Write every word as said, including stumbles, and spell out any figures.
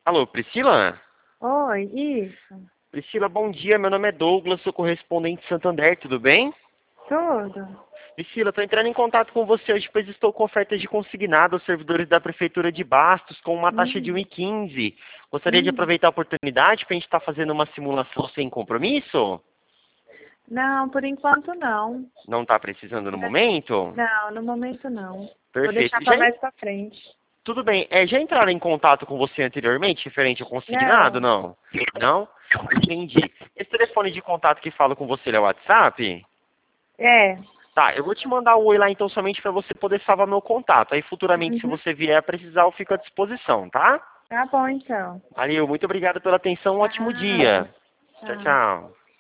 Alô, Priscila? Oi, isso. Priscila, bom dia. Meu nome é Douglas, sou correspondente Santander, tudo bem? Tudo? Priscila, estou entrando em contato com você hoje, pois estou com ofertas de consignado aos servidores da Prefeitura de Bastos com uma taxa de Hum, um e quinze. Gostaria de hum. aproveitar a oportunidade para a gente estar fazendo uma simulação sem compromisso? Não, por enquanto não. Não está precisando no Né? momento? Não, no momento não. Vou Perfeito. deixar para Já, mais para frente. tudo bem. É, já entraram em contato com você anteriormente, referente ao consignado, Não, não? Não? Entendi. Esse telefone de contato que fala com você ele é o WhatsApp? é. Tá, eu vou te mandar o oi lá então somente para você poder salvar meu contato. Aí futuramente, se Uhum. você vier a precisar, eu fico à disposição, tá? Tá bom então. Valeu, muito obrigado pela atenção, um ótimo dia. Tchau. Tchau, Tchau. tchau.